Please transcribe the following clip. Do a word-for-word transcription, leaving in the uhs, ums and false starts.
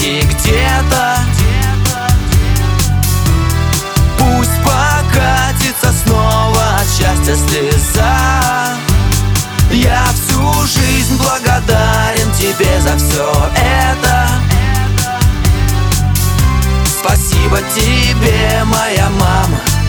И где-то пусть покатится снова от счастья слеза. Я всю жизнь благодарен тебе за все это. Спасибо тебе, моя мама.